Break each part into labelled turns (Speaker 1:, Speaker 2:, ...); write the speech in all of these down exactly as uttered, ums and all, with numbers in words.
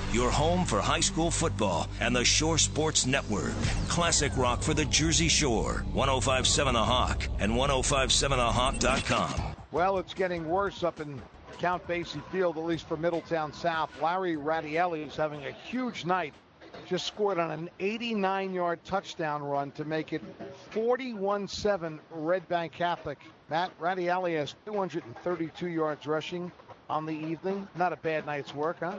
Speaker 1: your home for high school football and the Shore Sports Network. Classic rock for the Jersey Shore. one oh five point seven The Hawk and ten fifty-seven the hawk dot com.
Speaker 2: Well, it's getting worse up in Count Basie Field, at least for Middletown South. Larry Radielli is having a huge night. Just scored on an eighty-nine-yard touchdown run to make it forty-one seven Red Bank Catholic. Matt Radielli has two hundred thirty-two yards rushing on the evening. Not a bad night's work, huh?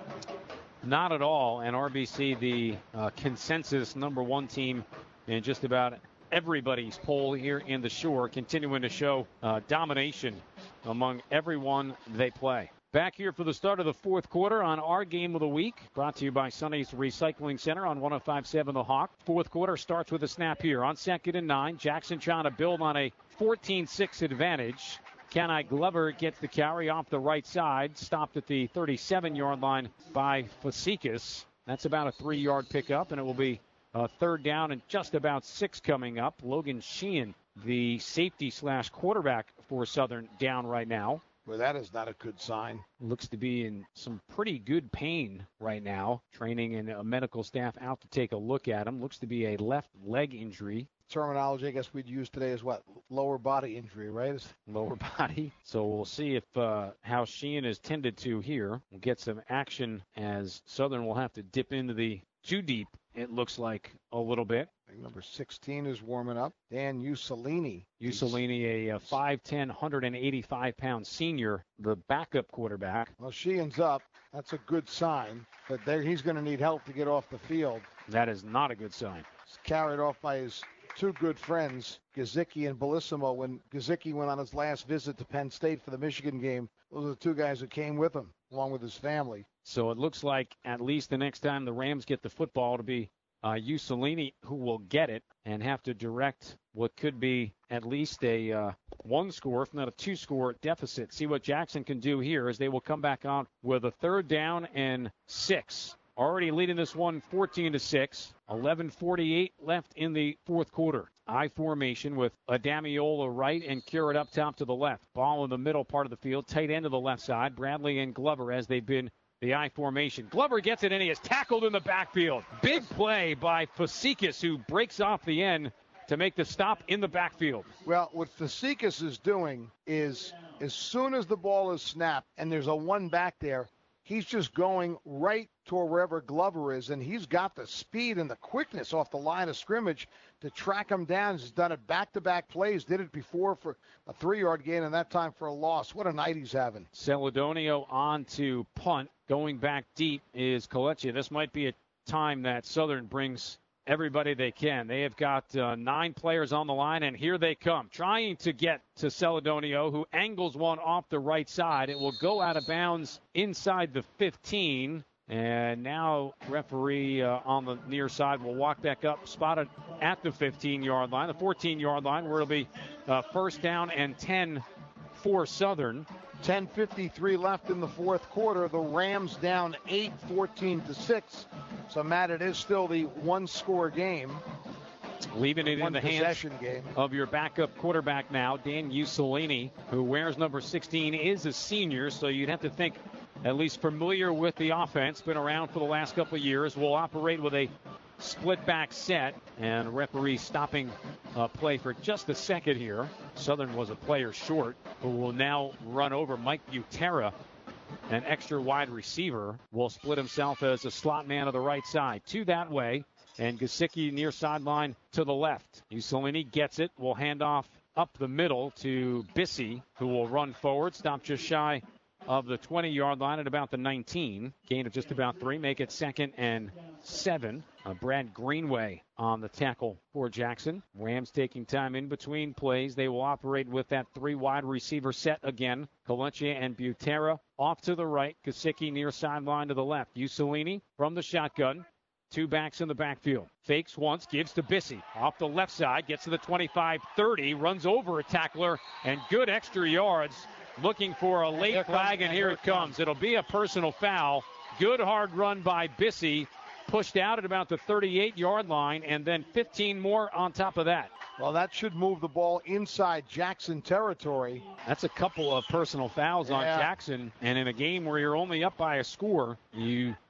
Speaker 3: Not at all. And R B C, the uh, consensus number one team in just about everybody's poll here in the Shore, continuing to show uh, domination among everyone they play. Back here for the start of the fourth quarter on our game of the week, brought to you by Sonny's Recycling Center on ten fifty-seven The Hawk. Fourth quarter starts with a snap here on second and nine. Jackson trying to build on a fourteen six advantage. Kenai Glover gets the carry off the right side, stopped at the thirty-seven-yard line by Facekas. That's about a three-yard pickup, and it will be a third down and just about six coming up. Logan Sheehan, the safety slash quarterback for Southern, down right now.
Speaker 2: Well, that is not a good sign.
Speaker 3: Looks to be in some pretty good pain right now. Training and a medical staff out to take a look at him. Looks to be a left leg injury.
Speaker 2: Terminology I guess we'd use today is what? Lower body injury, right?
Speaker 3: Lower body. So we'll see if uh, how Sheehan is tended to here. We'll get some action as Southern will have to dip into the too deep, it looks like, a little bit.
Speaker 2: Number sixteen is warming up. Dan Usolini.
Speaker 3: Usolini, a, a five ten, one eighty-five pound senior, the backup quarterback.
Speaker 2: Well, Sheehan's up. That's a good sign. But there, he's going to need help to get off the field.
Speaker 3: That is not a good sign.
Speaker 2: He's carried off by his two good friends, Gazicki and Bellissimo. When Gazicki went on his last visit to Penn State for the Michigan game, those are the two guys who came with him, along with his family.
Speaker 3: So it looks like at least the next time the Rams get the football, it'll be Uh, Usolini, who will get it and have to direct what could be at least a uh, one score, if not a two score deficit. See what Jackson can do here as they will come back on with a third down and six. Already leading this one fourteen to six. eleven forty-eight left in the fourth quarter. I formation with Adamiola right and Currid up top to the left. Ball in the middle part of the field, tight end to the left side. Bradley and Glover as they've been the I formation. Glover gets it, and he is tackled in the backfield. Big play by Facekas, who breaks off the end to make the stop in the backfield.
Speaker 2: Well, what Facekas is doing is as soon as the ball is snapped and there's a one back there, he's just going right toward wherever Glover is, and he's got the speed and the quickness off the line of scrimmage to track him down. He's done it back-to-back plays, did it before for a three-yard gain, and that time for a loss. What a night he's having.
Speaker 3: Celedonio on to punt. Going back deep is Coleccia. This might be a time that Southern brings everybody they can. They have got uh, nine players on the line, and here they come, trying to get to Celedonio, who angles one off the right side. It will go out of bounds inside the fifteen. And now referee uh, on the near side will walk back up, spotted at the fifteen-yard line, the fourteen-yard line, where it'll be uh, first down and ten for Southern.
Speaker 2: ten fifty-three left in the fourth quarter. The Rams down eight, fourteen to six. So, Matt, it is still the one-score game.
Speaker 3: Leaving it in the hands
Speaker 2: game.
Speaker 3: of your backup quarterback now, Dan Usolini, who wears number sixteen, is a senior, so you'd have to think at least familiar with the offense, been around for the last couple of years, will operate with a split back set, and referee stopping uh, play for just a second here. Southern was a player short, who will now run over Mike Butera, an extra wide receiver, will split himself as a slot man to the right side. Two that way, and Gazicki near sideline to the left. Usolini gets it, will hand off up the middle to Bissey, who will run forward, stop just shy of the twenty-yard line at about the nineteen. Gain of just about three, make it second and seven. Uh, Brad Greenway on the tackle for Jackson. Rams taking time in between plays. They will operate with that three wide receiver set again. Coleccia and Butera off to the right. Gazicki near sideline to the left. Usolini from the shotgun. Two backs in the backfield. Fakes once, gives to Bissey. Off the left side, gets to the twenty-five thirty, runs over a tackler, and good extra yards. Looking for a late flag, and here it comes. It'll be a personal foul. Good hard run by Bissey. Pushed out at about the thirty-eight-yard line, and then fifteen more on top of that.
Speaker 2: Well, that should move the ball inside Jackson territory.
Speaker 3: That's a couple of personal fouls yeah. on Jackson, and in a game where you're only up by a score, you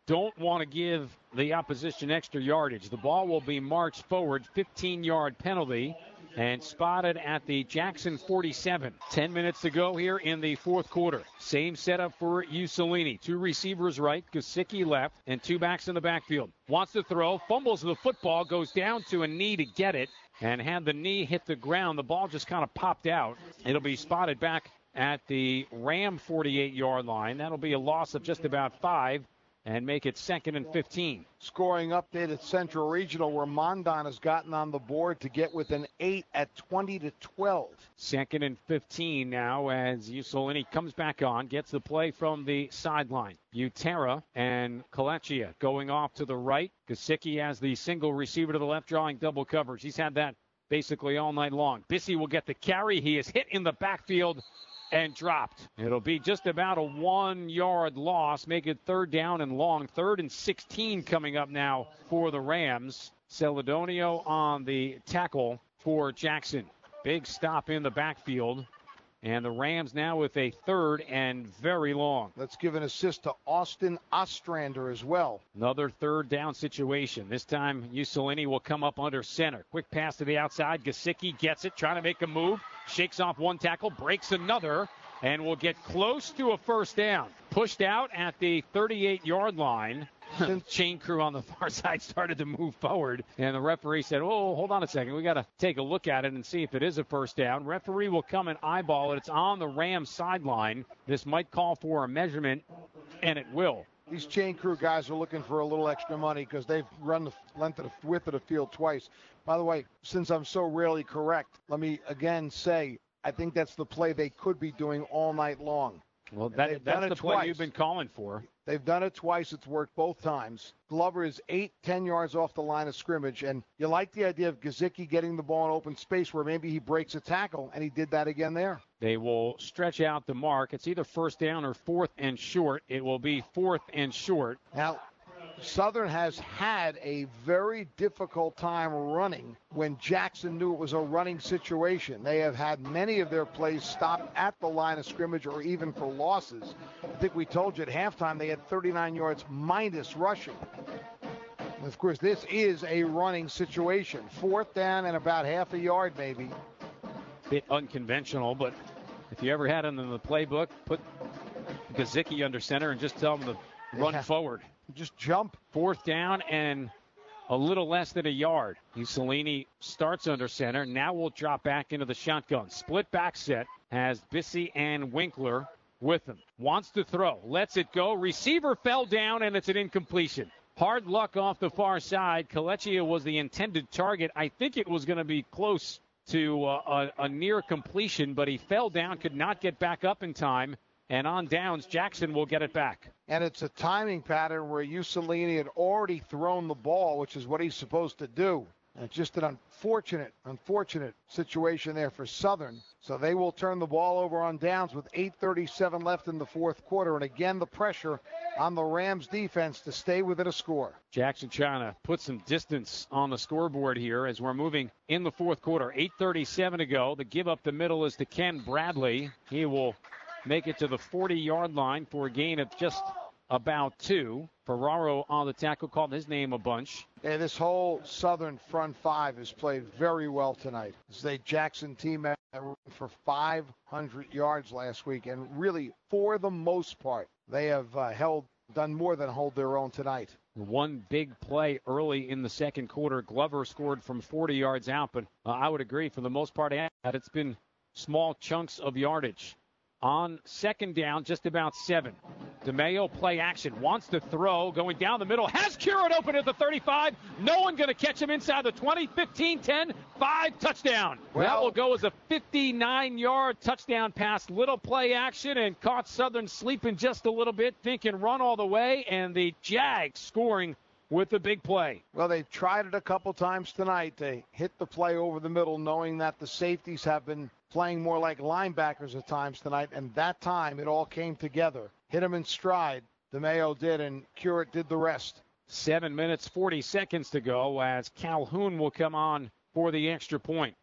Speaker 3: don't want to give the opposition extra yardage. The ball will be marched forward, fifteen-yard penalty, and spotted at the Jackson forty-seven. Ten minutes to go here in the fourth quarter. Same setup for Mussolini. Two receivers right, Gesicki left, and two backs in the backfield. Wants to throw, fumbles the football, goes down to a knee to get it, and had the knee hit the ground, the ball just kind of popped out. It'll be spotted back at the Ram forty-eight-yard line. That'll be a loss of just about five and make it second and fifteen.
Speaker 2: Scoring update at Central Regional, where Mondon has gotten on the board to get within eight at twenty to twelve.
Speaker 3: Second and fifteen now as Mussolini comes back on, gets the play from the sideline. Butera and Kalechia going off to the right. Gesicki has the single receiver to the left, drawing double coverage. He's had that basically all night long. Bissey will get the carry. He is hit in the backfield and dropped. It'll be just about a one-yard loss, make it third down and long. Third and sixteen coming up now for the Rams. Celedonio on the tackle for Jackson. Big stop in the backfield. And the Rams now with a third and very long.
Speaker 2: Let's give an assist to Austin Ostrander as well.
Speaker 3: Another third down situation. This time Mussolini will come up under center. Quick pass to the outside. Gesicki gets it, trying to make a move. Shakes off one tackle, breaks another, and will get close to a first down. Pushed out at the thirty-eight-yard line. Chain crew on the far side started to move forward, and the referee said, oh, hold on a second. We got to take a look at it and see if it is a first down. Referee will come and eyeball it. It's on the Rams sideline. This might call for a measurement, and it will.
Speaker 2: These chain crew guys are looking for a little extra money because they've run the length of the width of the field twice. By the way, since I'm so rarely correct, let me again say I think that's the play they could be doing all night long.
Speaker 3: Well, that, that's the play you've been calling for.
Speaker 2: They've done it twice. It's worked both times. Glover is eight, ten yards off the line of scrimmage, and you like the idea of Gesicki getting the ball in open space where maybe he breaks a tackle, and he did that again there.
Speaker 3: They will stretch out the mark. It's either first down or fourth and short. It will be fourth and short.
Speaker 2: Now, Southern has had a very difficult time running when Jackson knew it was a running situation. They have had many of their plays stopped at the line of scrimmage or even for losses. I think we told you at halftime they had thirty-nine yards minus rushing. And of course, this is a running situation. Fourth down and about half a yard maybe.
Speaker 3: Bit unconventional, but if you ever had him in the playbook, put Gesicki under center and just tell him to run
Speaker 2: yeah.
Speaker 3: forward.
Speaker 2: Just jump.
Speaker 3: Fourth down and a little less than a yard. Mussolini starts under center. Now we'll drop back into the shotgun. Split back set has Bissey and Winkler with him. Wants to throw. Lets it go. Receiver fell down, and it's an incompletion. Hard luck off the far side. Kalechia was the intended target. I think it was going to be close to uh, a, a near completion, but he fell down, could not get back up in time. And on downs, Jackson will get it back.
Speaker 2: And it's a timing pattern where Mussolini had already thrown the ball, which is what he's supposed to do. And it's just an unfortunate, unfortunate situation there for Southern. So they will turn the ball over on downs with eight thirty-seven left in the fourth quarter. And again, the pressure on the Rams defense to stay within a score.
Speaker 3: Jackson trying to put some distance on the scoreboard here as we're moving in the fourth quarter. eight thirty-seven to go. The give up the middle is to Ken Bradley. He will make it to the forty-yard line for a gain of just about two. Ferraro on the tackle, called his name a bunch.
Speaker 2: Yeah, this whole Southern front five has played very well tonight. This is a Jackson team that ran for five hundred yards last week, and really, for the most part, they have uh, held, done more than hold their own tonight.
Speaker 3: One big play early in the second quarter. Glover scored from forty yards out, but uh, I would agree for the most part that it's been small chunks of yardage. On second down, just about seven. DeMayo play action, wants to throw, going down the middle, has Curran open at the thirty-five. No one going to catch him inside the twenty, fifteen, ten, five, touchdown.
Speaker 2: Well,
Speaker 3: that will go as a fifty-nine-yard touchdown pass. Little play action and caught Southern sleeping just a little bit, thinking run all the way, and the Jags scoring with the big play.
Speaker 2: Well, they've tried it a couple times tonight. They hit the play over the middle, knowing that the safeties have been playing more like linebackers at times tonight, and that time it all came together. Hit him in stride. DeMayo did, and Curate did the rest.
Speaker 3: Seven minutes, forty seconds to go as Calhoun will come on for the extra point.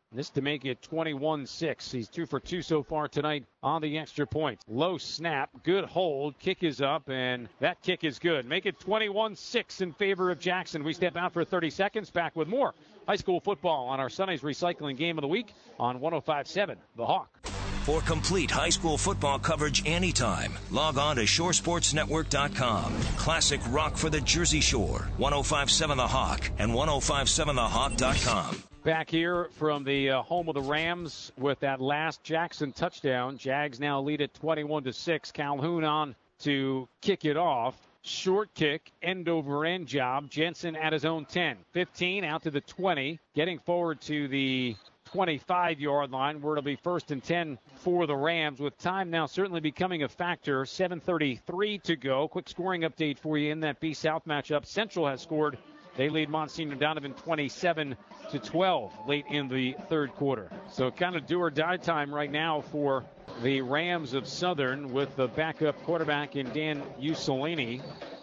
Speaker 3: This to make it twenty-one six. He's two for two so far tonight on the extra point. Low snap, good hold, kick is up, and that kick is good. Make it twenty-one six in favor of Jackson. We step out for thirty seconds, back with more high school football on our Sunday's Recycling Game of the Week on one oh five point seven The Hawk.
Speaker 1: For complete high school football coverage anytime, log on to shore sports network dot com. Classic rock for the Jersey Shore, one oh five point seven The Hawk and one oh five point seven the hawk dot com.
Speaker 3: Back here from the uh, home of the Rams with that last Jackson touchdown. Jags now lead at twenty-one to six. Calhoun on to kick it off. Short kick, end over end job. Jensen at his own ten. fifteen out to the twenty. Getting forward to the twenty-five-yard line where it'll be first and ten for the Rams, with time now certainly becoming a factor. seven thirty-three to go. Quick scoring update for you in that B-South matchup. Central has scored. They lead Monsignor Donovan twenty-seven to twelve late in the third quarter. So kind of do or die time right now for the Rams of Southern with the backup quarterback in Dan Usolini.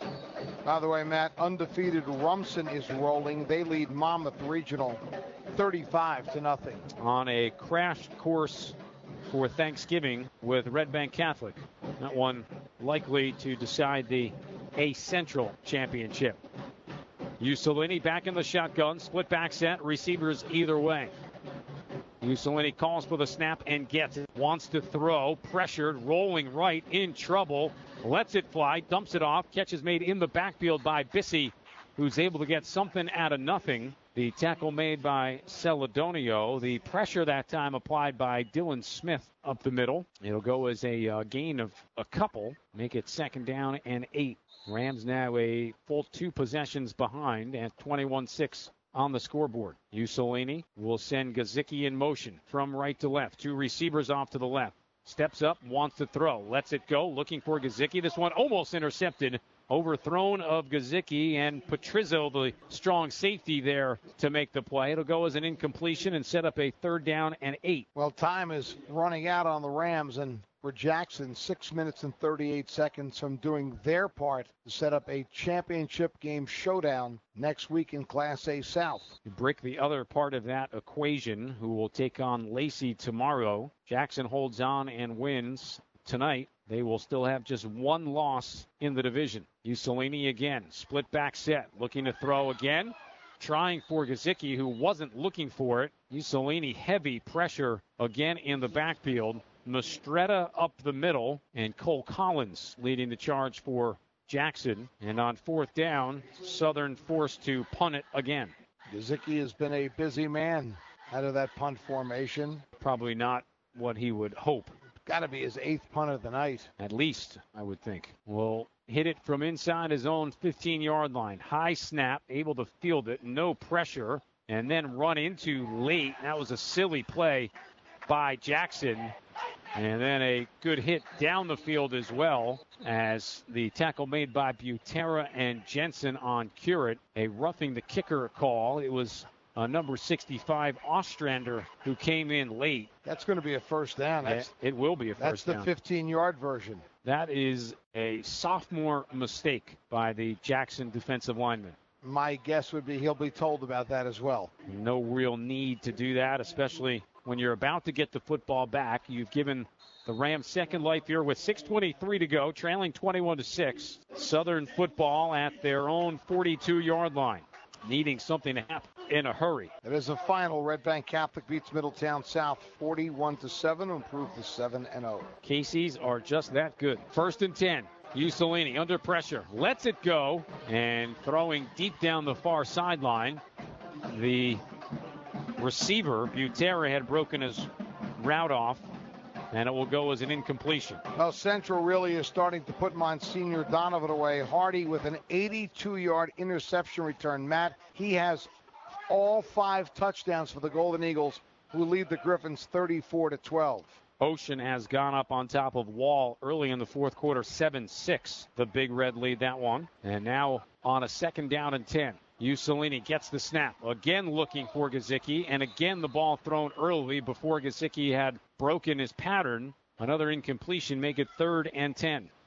Speaker 2: By the way, Matt, undefeated Rumson is rolling. They lead Monmouth Regional thirty-five to nothing.
Speaker 3: On a crash course for Thanksgiving with Red Bank Catholic. That one likely to decide the A Central Championship. Usolini back in the shotgun. Split back set. Receivers either way. Usolini calls for the snap and gets it. Wants to throw. Pressured. Rolling right. In trouble. Lets it fly. Dumps it off. Catch is made in the backfield by Bissey, who's able to get something out of nothing. The tackle made by Celedonio. The pressure that time applied by Dylan Smith up the middle. It'll go as a uh, gain of a couple. Make it second down and eight. Rams now a full two possessions behind at twenty-one six on the scoreboard. Usolini will send Gazicki in motion from right to left. Two receivers off to the left. Steps up, wants to throw. Lets it go, looking for Gazicki. This one almost intercepted. Overthrown of Gazicki, and Patrizzo, the strong safety there to make the play. It'll go as an incompletion and set up a third down and eight.
Speaker 2: Well, time is running out on the Rams, and for Jackson, six minutes and thirty-eight seconds from doing their part to set up a championship game showdown next week in Class A South.
Speaker 3: You break the other part of that equation, who will take on Lacey tomorrow. Jackson holds on and wins tonight. They will still have just one loss in the division. Usolini again, split back set, looking to throw again. Trying for Gazicki, who wasn't looking for it. Usolini heavy pressure again in the backfield. Mastretta up the middle, and Cole Collins leading the charge for Jackson. And on fourth down, Southern forced to punt it again.
Speaker 2: Gazicki has been a busy man out of that punt formation.
Speaker 3: Probably not what he would hope.
Speaker 2: Got to be his eighth punt of the night.
Speaker 3: At least, I would think. Will hit it from inside his own fifteen-yard line. High snap, able to field it, no pressure, and then run into late. That was a silly play by Jackson. And then a good hit down the field as well, as the tackle made by Butera and Jensen on Curate. A roughing the kicker call. It was Uh, number sixty-five, Ostrander, who came in late.
Speaker 2: That's going to be a first down. That's,
Speaker 3: it, it will be a first down.
Speaker 2: That's the fifteen-yard version.
Speaker 3: That is a sophomore mistake by the Jackson defensive lineman.
Speaker 2: My guess would be he'll be told about that as well.
Speaker 3: No real need to do that, especially when you're about to get the football back. You've given the Rams second life here with six twenty-three to go, trailing twenty-one to six. Southern football at their own forty-two-yard line, needing something to happen in a hurry.
Speaker 2: It is a final. Red Bank Catholic beats Middletown South forty-one to seven to improve to seven and oh.
Speaker 3: Casey's are just that good. First and ten. Usolini under pressure. Lets it go, and throwing deep down the far sideline. The receiver, Butera, had broken his route off, and it will go as an incompletion.
Speaker 2: Well, Central really is starting to put Monsignor Donovan away. Hardy with an eighty-two-yard interception return. Matt, he has all five touchdowns for the Golden Eagles, who lead the Griffins thirty-four to twelve.
Speaker 3: Ocean has gone up on top of Wall early in the fourth quarter, seven six. The Big Red lead that one. And now on a second down and ten. Usolini gets the snap. Again looking for Gazicki, and again the ball thrown early before Gazicki had broken his pattern. Another incompletion, make it third and ten.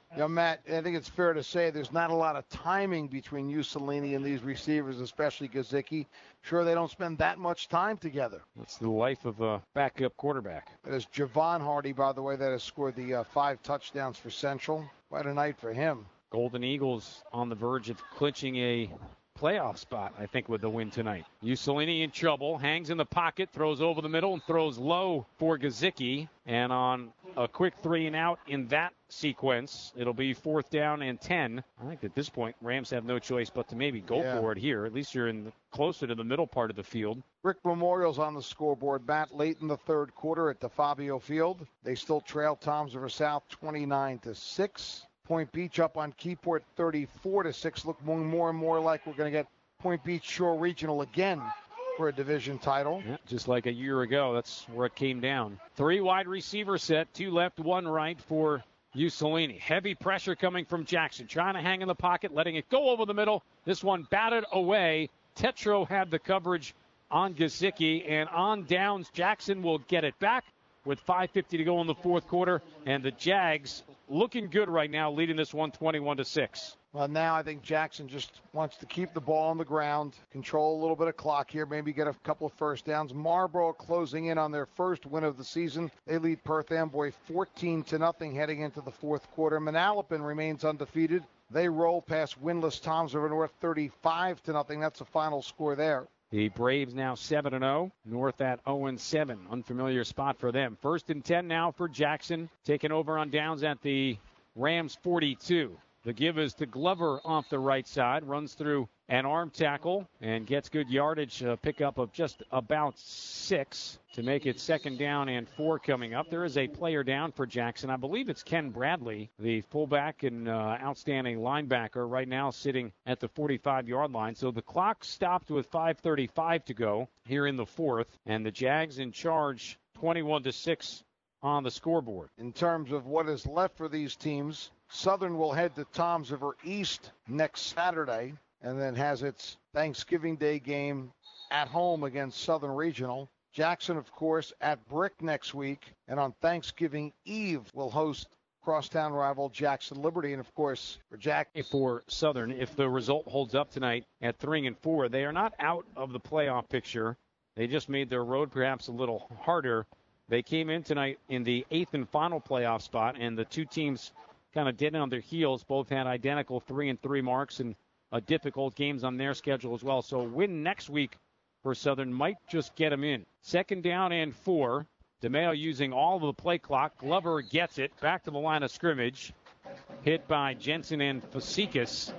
Speaker 2: You know, Matt, I think it's fair to say there's not a lot of timing between Mussolini and these receivers, especially Gesicki. Sure, they don't spend that much time together.
Speaker 3: That's the life of a backup quarterback.
Speaker 2: It is Javon Hardy, by the way, that has scored the uh, five touchdowns for Central. Quite a night for him.
Speaker 3: Golden Eagles on the verge of clinching a playoff spot, I think, with the win tonight. Mussolini in trouble, hangs in the pocket, throws over the middle, and throws low for Gesicki. And on a quick three and out in that sequence, it'll be fourth down and ten. I think at this point, Rams have no choice but to maybe go
Speaker 2: yeah.
Speaker 3: for it here. At least you're in the, closer to the middle part of the field.
Speaker 2: Brick Memorial's on the scoreboard, Matt, late in the third quarter at the Fabio Field. They still trail Toms River South twenty-nine to six. Point Beach up on Keyport thirty-four to six. Look more and more like we're going to get Point Beach Shore Regional again for a division title.
Speaker 3: Yeah, just like a year ago, that's where it came down. Three wide receiver set, two left, one right for Mussolini. Heavy pressure coming from Jackson, trying to hang in the pocket, letting it go over the middle. This one batted away. Tetro had the coverage on Gesicki, and on downs, Jackson will get it back with five fifty to go in the fourth quarter, and the Jags looking good right now, leading this one twenty-one to six.
Speaker 2: Well, now I think Jackson just wants to keep the ball on the ground, control a little bit of clock here, maybe get a couple of first downs. Marlboro closing in on their first win of the season. They lead Perth Amboy fourteen to nothing heading into the fourth quarter. Manalapan remains undefeated. They roll past winless Toms River North thirty-five to nothing. That's the final score there.
Speaker 3: The Braves now seven and oh. North at oh and seven. Unfamiliar spot for them. First and ten now for Jackson. Taking over on downs at the Rams forty-two. The give is to Glover off the right side. Runs through an arm tackle and gets good yardage. A pickup of just about six to make it second down and four coming up. There is a player down for Jackson. I believe it's Ken Bradley, the fullback and uh, outstanding linebacker, right now sitting at the forty-five-yard line. So the clock stopped with five thirty-five to go here in the fourth, and the Jags in charge twenty-one to six on the scoreboard.
Speaker 2: In terms of what is left for these teams, Southern will head to Toms River East next Saturday and then has its Thanksgiving Day game at home against Southern Regional. Jackson, of course, at Brick next week, and on Thanksgiving Eve will host crosstown rival Jackson Liberty. And, of course, for Jack
Speaker 3: for Southern, if the result holds up tonight at three and four, they are not out of the playoff picture. They just made their road perhaps a little harder. They came in tonight in the eighth and final playoff spot, and the two teams kind of dead on their heels. Both had identical three and three marks and uh, difficult games on their schedule as well. So a win next week for Southern might just get them in. Second down and four. DeMeo using all of the play clock. Glover gets it back to the line of scrimmage. Hit by Jensen and Fasikis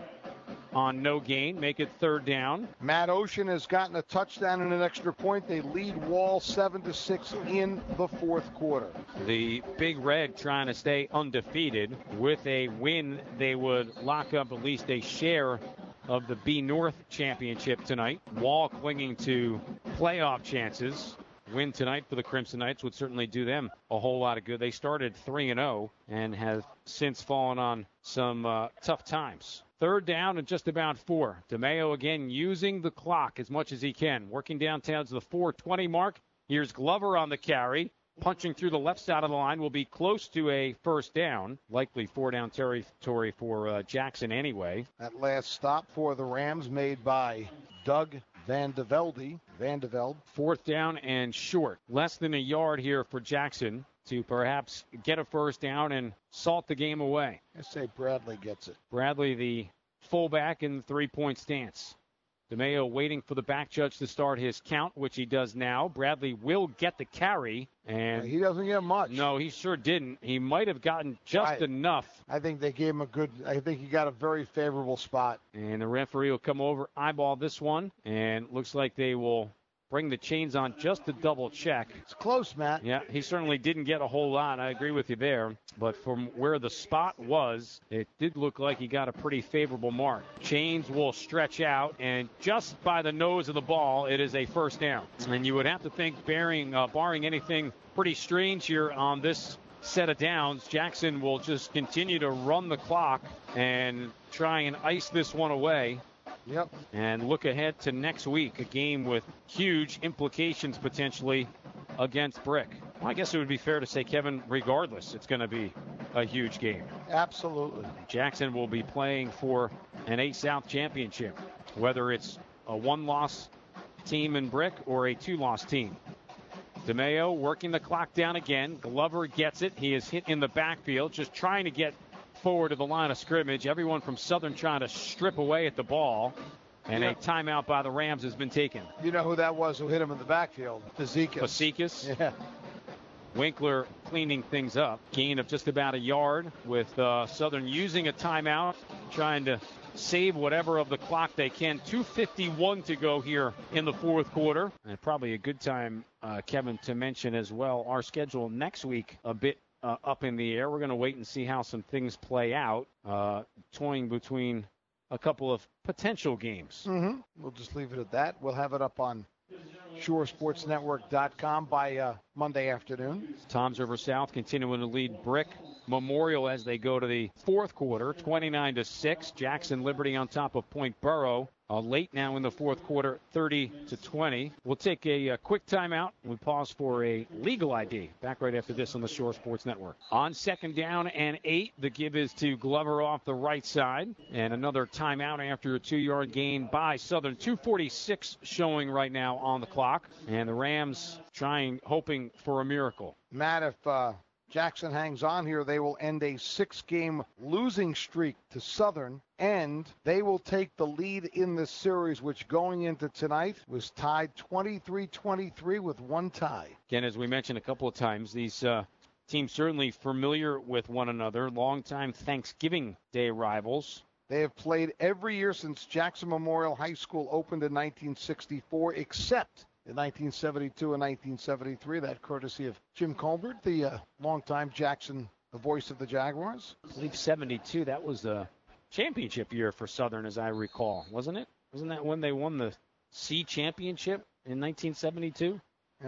Speaker 3: on no gain. Make it third down.
Speaker 2: Matt Ocean has gotten a touchdown and an extra point. They lead Wall seven to six in the fourth quarter.
Speaker 3: The Big Red trying to stay undefeated. With a win, they would lock up at least a share of the B North championship tonight. Wall clinging to playoff chances. Win tonight for the Crimson Knights would certainly do them a whole lot of good. They started three and oh and have since fallen on some uh, tough times. Third down and just about four. DeMeo again using the clock as much as he can. Working downtown to the four twenty mark. Here's Glover on the carry. Punching through the left side of the line will be close to a first down. Likely four down territory for uh, Jackson anyway.
Speaker 2: That last stop for the Rams made by Doug Van de Velde. Van de Velde.
Speaker 3: Fourth down and short. Less than a yard here for Jackson to perhaps get a first down and salt the game away.
Speaker 2: I say Bradley gets it.
Speaker 3: Bradley, the fullback in the three-point stance. DeMeo waiting for the back judge to start his count, which he does now. Bradley will get the carry. And
Speaker 2: he doesn't get much.
Speaker 3: No, he sure didn't. He might have gotten just
Speaker 2: I,
Speaker 3: enough.
Speaker 2: I think they gave him a good, I think he got a very favorable spot.
Speaker 3: And the referee will come over, eyeball this one, and looks like they will bring the chains on just to double check.
Speaker 2: It's close, Matt.
Speaker 3: Yeah, he certainly didn't get a whole lot. I agree with you there. But from where the spot was, it did look like he got a pretty favorable mark. Chains will stretch out, and just by the nose of the ball, it is a first down. And you would have to think, bearing, uh, barring anything pretty strange here on this set of downs, Jackson will just continue to run the clock and try and ice this one away.
Speaker 2: Yep.
Speaker 3: And look ahead to next week, a game with huge implications potentially against Brick. Well, I guess it would be fair to say, Kevin, regardless, it's going to be a huge game.
Speaker 2: Absolutely.
Speaker 3: Jackson will be playing for an A South championship, whether it's a one-loss team in Brick or a two-loss team. DeMeo working the clock down again. Glover gets it. He is hit in the backfield, just trying to get forward to the line of scrimmage. Everyone from Southern trying to strip away at the ball. And yeah. a timeout by the Rams has been taken.
Speaker 2: You know who that was who hit him in the backfield? Fazekas.
Speaker 3: Fazekas.
Speaker 2: Yeah.
Speaker 3: Winkler cleaning things up. Gain of just about a yard with uh, Southern using a timeout, trying to save whatever of the clock they can. two fifty-one to go here in the fourth quarter. And probably a good time, uh, Kevin, to mention as well our schedule next week a bit uh, up in the air. We're going to wait and see how some things play out, uh, toying between a couple of potential games.
Speaker 2: Mm-hmm. We'll just leave it at that. We'll have it up on shore sports network dot com by uh, Monday afternoon.
Speaker 3: Toms River South continuing to lead Brick Memorial as they go to the fourth quarter, twenty-nine to six. Jackson Liberty on top of Point Borough. Uh, late now in the fourth quarter, thirty to twenty. We'll take a, a quick timeout. We pause for a legal I D. Back right after this on the Shore Sports Network. On second down and eight, the give is to Glover off the right side. And another timeout after a two-yard gain by Southern. two forty-six showing right now on the clock. And the Rams trying, hoping for a miracle.
Speaker 2: Matt, if uh, Jackson hangs on here, they will end a six-game losing streak to Southern, and they will take the lead in this series, which going into tonight was tied twenty-three twenty-three with one tie.
Speaker 3: Again, as we mentioned a couple of times, these uh, teams certainly familiar with one another, longtime Thanksgiving Day rivals.
Speaker 2: They have played every year since Jackson Memorial High School opened in nineteen sixty-four, except in nineteen seventy-two and nineteen seventy-three, that courtesy of Jim Colbert, the uh, longtime Jackson, the voice of the Jaguars.
Speaker 3: I believe seventy-two, that was the championship year for Southern, as I recall, wasn't it? Wasn't that when they won the C championship in nineteen seventy-two?
Speaker 2: Uh,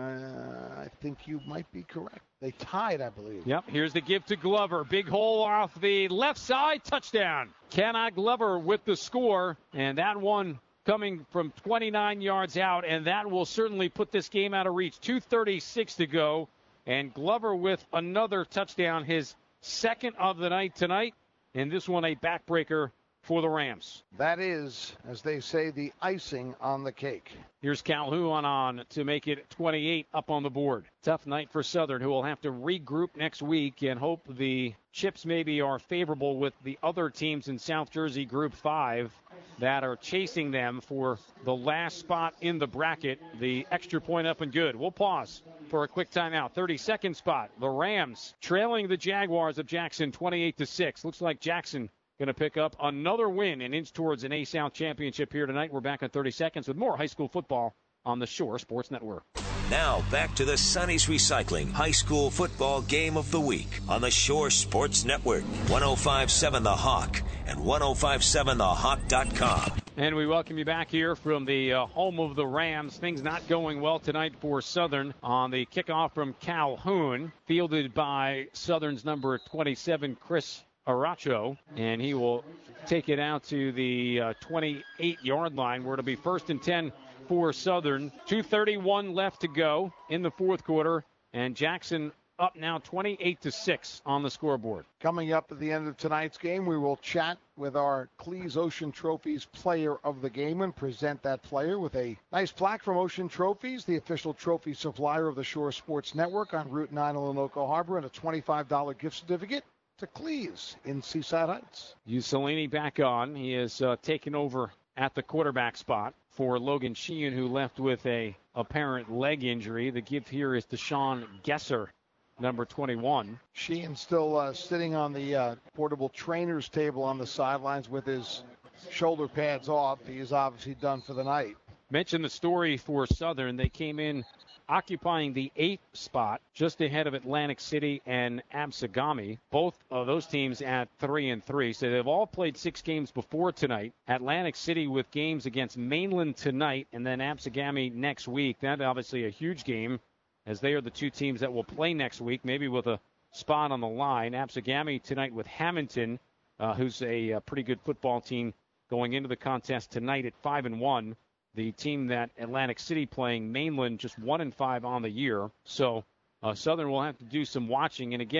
Speaker 2: I think you might be correct. They tied, I believe.
Speaker 3: Yep, here's the give to Glover. Big hole off the left side, touchdown. Kenai Glover with the score, and that one coming from twenty-nine yards out, and that will certainly put this game out of reach. two thirty-six to go, and Glover with another touchdown, his second of the night tonight, and this one a backbreaker for the Rams.
Speaker 2: That is, as they say, the icing on the cake.
Speaker 3: Here's Calhoun on to make it twenty-eight up on the board. Tough night for Southern, who will have to regroup next week and hope the chips maybe are favorable with the other teams in South Jersey Group five that are chasing them for the last spot in the bracket. The extra point up and good. We'll pause for a quick timeout. thirty-second spot. The Rams trailing the Jaguars of Jackson twenty-eight to six. Looks like Jackson going to pick up another win and inch towards an A South championship here tonight. We're back in thirty seconds with more high school football on the Shore Sports Network.
Speaker 1: Now back to the Sonny's Recycling High School Football Game of the Week on the Shore Sports Network. ten fifty-seven The Hawk and ten fifty-seven the hawk dot com.
Speaker 3: And we welcome you back here from the uh, home of the Rams. Things not going well tonight for Southern on the kickoff from Calhoun, fielded by Southern's number twenty-seven, Chris Aracho, and he will take it out to the uh, twenty-eight-yard line, where it'll be first and ten for Southern. two thirty-one left to go in the fourth quarter, and Jackson up now twenty-eight to six on the scoreboard.
Speaker 2: Coming up at the end of tonight's game, we will chat with our Cleese Ocean Trophies player of the game and present that player with a nice plaque from Ocean Trophies, the official trophy supplier of the Shore Sports Network on Route nine in Lenoka Harbor, and a twenty-five dollars gift certificate to Cleese in Seaside Heights.
Speaker 3: Usolini back on. He is uh, taken over at the quarterback spot for Logan Sheehan, who left with a apparent leg injury. The gift here is to Sean Gesser, number twenty-one.
Speaker 2: Sheehan still uh, sitting on the uh, portable trainer's table on the sidelines with his shoulder pads off. He is obviously done for the night.
Speaker 3: Mention the story for Southern. They came in occupying the eighth spot, just ahead of Atlantic City and Absegami. Both of those teams at three and three. So they've all played six games before tonight. Atlantic City with games against Mainland tonight, and then Absegami next week. That's obviously a huge game, as they are the two teams that will play next week, maybe with a spot on the line. Absegami tonight with Hamilton, uh, who's a, a pretty good football team going into the contest tonight at five and one. The team that Atlantic City playing Mainland just one and five on the year. So uh, Southern will have to do some watching. And again,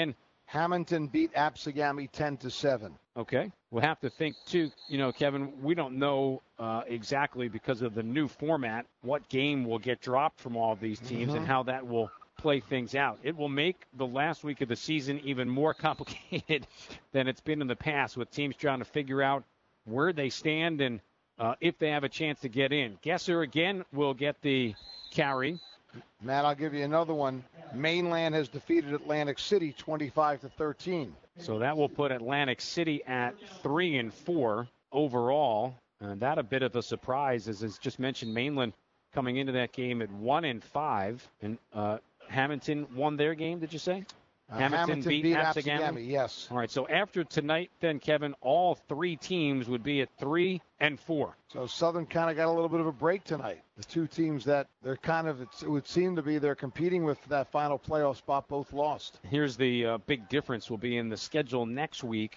Speaker 2: Hamilton beat Absegami ten to seven.
Speaker 3: Okay. We'll have to think, too, you know, Kevin, we don't know uh, exactly because of the new format what game will get dropped from all of these teams mm-hmm. and how that will play things out. It will make the last week of the season even more complicated than it's been in the past, with teams trying to figure out where they stand and uh, if they have a chance to get in. Gesser, again, will get the carry.
Speaker 2: Matt, I'll give you another one. Mainland has defeated Atlantic City twenty-five to thirteen.
Speaker 3: So that will put Atlantic City at three and four overall. And that a bit of a surprise, as is just mentioned, Mainland coming into that game at one and five. And uh, Hamilton won their game, did you say?
Speaker 2: Uh, Hamilton, Hamilton beat, beat Absegami, yes.
Speaker 3: All right, so after tonight, then, Kevin, all three teams would be at three and four.
Speaker 2: So Southern kind of got a little bit of a break tonight. The two teams that they're kind of, it would seem to be, they're competing with that final playoff spot, both lost.
Speaker 3: Here's the uh, big difference will be in the schedule next week,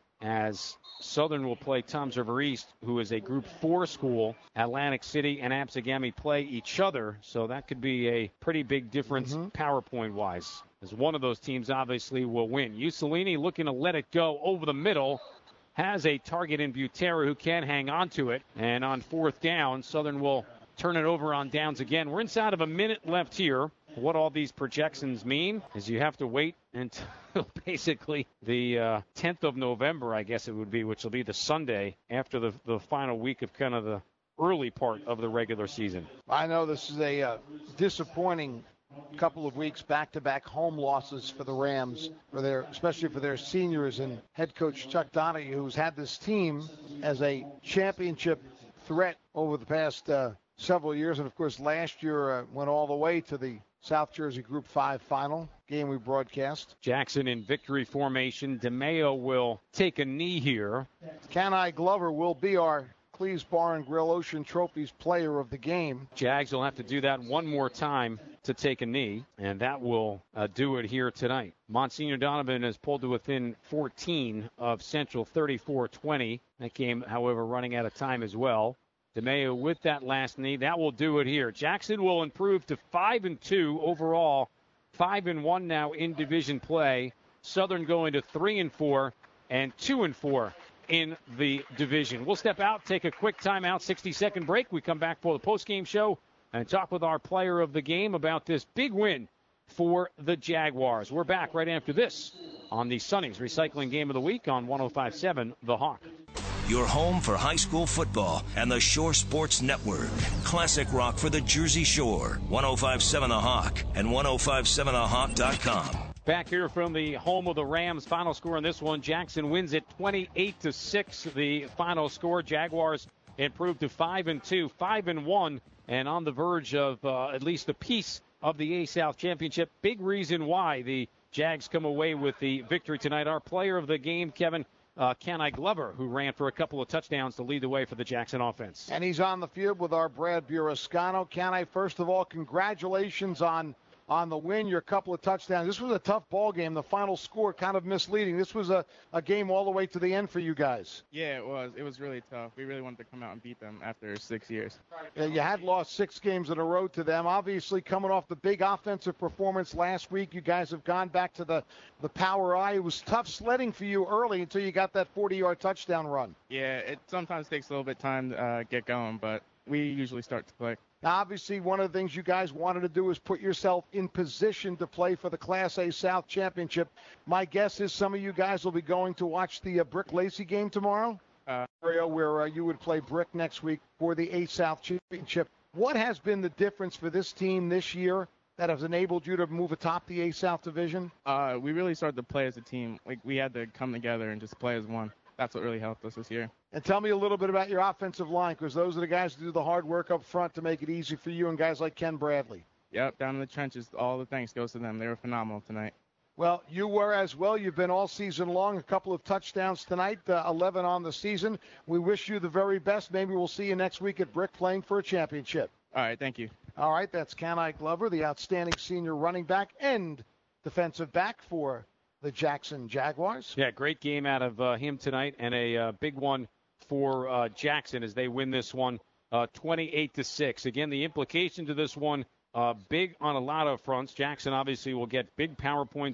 Speaker 3: as Southern will play Toms River East, who is a Group four school. Atlantic City and Absegami play each other, so that could be a pretty big difference mm-hmm. PowerPoint-wise, as one of those teams obviously will win. Usolini looking to let it go over the middle. Has a target in Butera who can hang on to it. And on fourth down, Southern will turn it over on downs again. We're inside of a minute left here. What all these projections mean is you have to wait until basically the uh, tenth of November, I guess it would be, which will be the Sunday after the, the final week of kind of the early part of the regular season.
Speaker 2: I know this is a uh, disappointing couple of weeks, back-to-back home losses for the Rams, for their, especially for their seniors, and head coach Chuck Donahue, who's had this team as a championship threat over the past uh, several years, and of course last year uh, went all the way to the South Jersey Group five final game we broadcast.
Speaker 3: Jackson in victory formation. DeMeo will take a knee here.
Speaker 2: Kenai Glover will be our Cleves Bar and Grill Ocean Trophies player of the game.
Speaker 3: Jags will have to do that one more time to take a knee, and that will uh, do it here tonight. Monsignor Donovan has pulled to within fourteen of Central, thirty-four twenty. That game, however, running out of time as well. DeMeo with that last knee. That will do it here. Jackson will improve to five and two overall, five and one now in division play. Southern going to three and four and two and four in the division. We'll step out, take a quick timeout, sixty-second break. We come back for the postgame show and talk with our player of the game about this big win for the Jaguars. We're back right after this on the Sonny's Recycling Game of the Week on one oh five point seven The Hawk.
Speaker 1: Your home for high school football and the Shore Sports Network. Classic rock for the Jersey Shore. one oh five point seven The Hawk and ten fifty-seven the hawk dot com.
Speaker 3: Back here from the home of the Rams. Final score in this one, Jackson wins it twenty-eight to six. The final score, Jaguars improved to five and two, five and one, and on the verge of uh, at least a piece of the A-South Championship. Big reason why the Jags come away with the victory tonight. Our player of the game, Kevin, uh, Kenai Glover, who ran for a couple of touchdowns to lead the way for the Jackson offense.
Speaker 2: And he's on the field with our Brad Burascano. Kenai, first of all, congratulations on on the win, your couple of touchdowns. This was a tough ball game. The final score kind of misleading. This was a, a game all the way to the end for you guys.
Speaker 4: Yeah, it was. It was really tough. We really wanted to come out and beat them after six years.
Speaker 2: Yeah, you had lost six games in a row to them. Obviously, coming off the big offensive performance last week, you guys have gone back to the, the power eye. It was tough sledding for you early until you got that forty-yard touchdown run.
Speaker 4: Yeah, it sometimes takes a little bit of time to uh, get going, but we usually start to click.
Speaker 2: Now, obviously, one of the things you guys wanted to do is put yourself in position to play for the Class A South Championship. My guess is some of you guys will be going to watch the uh, Brick Lacey game tomorrow,
Speaker 4: uh,
Speaker 2: where uh, you would play Brick next week for the A South Championship. What has been the difference for this team this year that has enabled you to move atop the A South division?
Speaker 4: Uh, we really started to play as a team. Like, we had to come together and just play as one. That's what really helped us this year.
Speaker 2: And tell me a little bit about your offensive line, because those are the guys who do the hard work up front to make it easy for you and guys like Ken Bradley.
Speaker 4: Yep, down in the trenches, all the thanks goes to them. They were phenomenal tonight.
Speaker 2: Well, you were as well. You've been all season long. A couple of touchdowns tonight, uh, eleven on the season. We wish you the very best. Maybe we'll see you next week at Brick playing for a championship.
Speaker 4: All right, thank you.
Speaker 2: All right, that's Kenai Glover, the outstanding senior running back and defensive back for the Jackson Jaguars.
Speaker 3: Yeah, great game out of uh, him tonight, and a uh, big one for uh, Jackson as they win this one uh, twenty-eight to six. Again, the implication to this one, uh, big on a lot of fronts. Jackson obviously will get big power points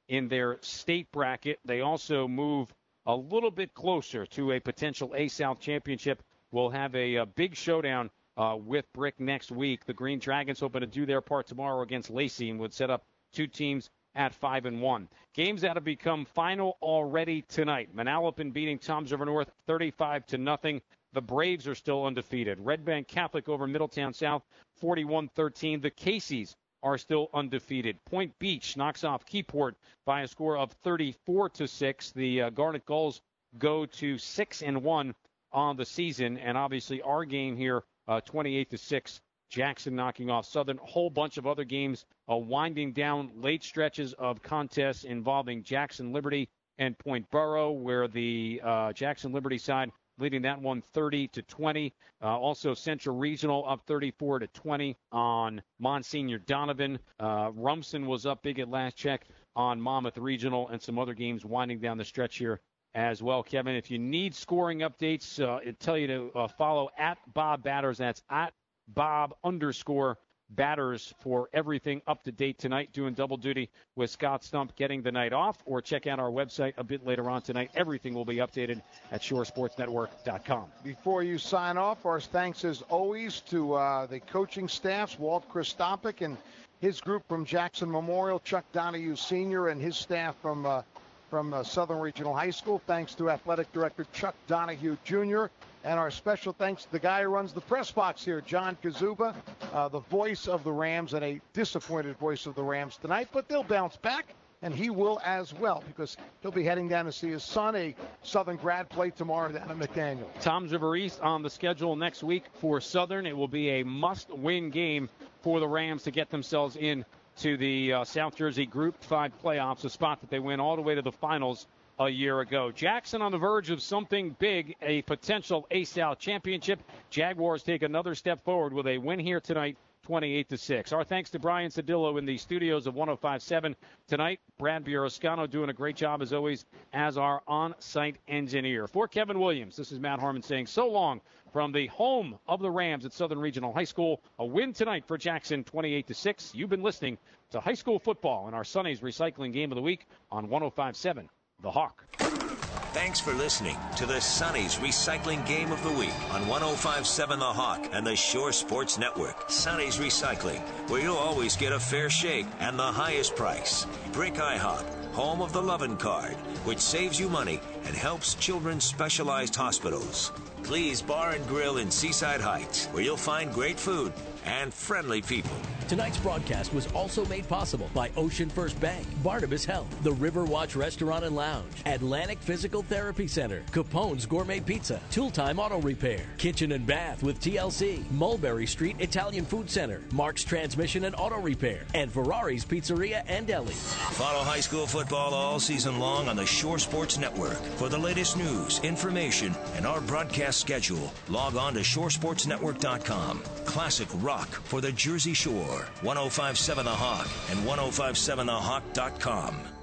Speaker 3: in their state bracket. They also move a little bit closer to a potential A-South championship. We'll have a, a big showdown uh, with Brick next week. The Green Dragons hoping to do their part tomorrow against Lacey and would set up two teams at five and one. Games that have become final already tonight. Manalapan beating Toms River North thirty-five to nothing. The Braves are still undefeated. Red Bank Catholic over Middletown South forty-one thirteen. The Caseys are still undefeated. Point Beach knocks off Keyport by a score of thirty-four to six. The uh, Garnet Gulls go to six and one on the season, and obviously our game here uh, twenty-eight to six. Jackson knocking off Southern. A whole bunch of other games uh, winding down late stretches of contests involving Jackson Liberty and Point Borough, where the uh, Jackson Liberty side leading that one thirty to twenty. Uh, also Central Regional up thirty-four to twenty on Monsignor Donovan. Uh, Rumson was up big at last check on Monmouth Regional, and some other games winding down the stretch here as well. Kevin, if you need scoring updates, uh, I tell you to uh, follow at Bob Batters. That's at Bob underscore Batters for everything up to date tonight, doing double duty with Scott Stump getting the night off, or check out our website a bit later on tonight. Everything will be updated at shore sports network dot com.
Speaker 2: Before you sign off, our thanks as always to uh, the coaching staffs, Walt Christopic and his group from Jackson Memorial, Chuck Donahue Senior and his staff from uh, from uh, Southern Regional High School. Thanks to Athletic Director Chuck Donahue Junior And our special thanks to the guy who runs the press box here, John Kazuba, uh, the voice of the Rams, and a disappointed voice of the Rams tonight. But they'll bounce back, and he will as well, because he'll be heading down to see his son, a Southern grad, play tomorrow down at McDaniel.
Speaker 3: Toms River East on the schedule next week for Southern. It will be a must-win game for the Rams to get themselves in to the uh, South Jersey Group five playoffs, a spot that they win all the way to the finals a year ago. Jackson on the verge of something big, a potential A-South championship. Jaguars take another step forward with a win here tonight, twenty-eight to six. Our thanks to Brian Cedillo in the studios of one oh five point seven tonight. Brad Bioroscano doing a great job, as always, as our on-site engineer. For Kevin Williams, this is Matt Harmon saying so long from the home of the Rams at Southern Regional High School. A win tonight for Jackson, twenty-eight to six. You've been listening to High School Football in our Sonny's Recycling Game of the Week on one oh five point seven. The Hawk.
Speaker 1: Thanks for listening to the Sonny's Recycling Game of the Week on one oh five point seven The Hawk and the Shore Sports Network. Sonny's Recycling, where you'll always get a fair shake and the highest price. Brick IHOP, home of the Lovin' Card, which saves you money and helps children's specialized hospitals. Please Bar and Grill in Seaside Heights, where you'll find great food and friendly people.
Speaker 5: Tonight's broadcast was also made possible by Ocean First Bank, Barnabas Health, the River Watch Restaurant and Lounge, Atlantic Physical Therapy Center, Capone's Gourmet Pizza, Tool Time Auto Repair, Kitchen and Bath with T L C, Mulberry Street Italian Food Center, Mark's Transmission and Auto Repair, and Ferrari's Pizzeria and Deli.
Speaker 1: Follow high school football all season long on the Shore Sports Network. For the latest news, information, and our broadcast schedule, log on to shore sports network dot com. Classic rock for the Jersey Shore. one oh five point seven The Hawk and one oh five point seven the hawk dot com.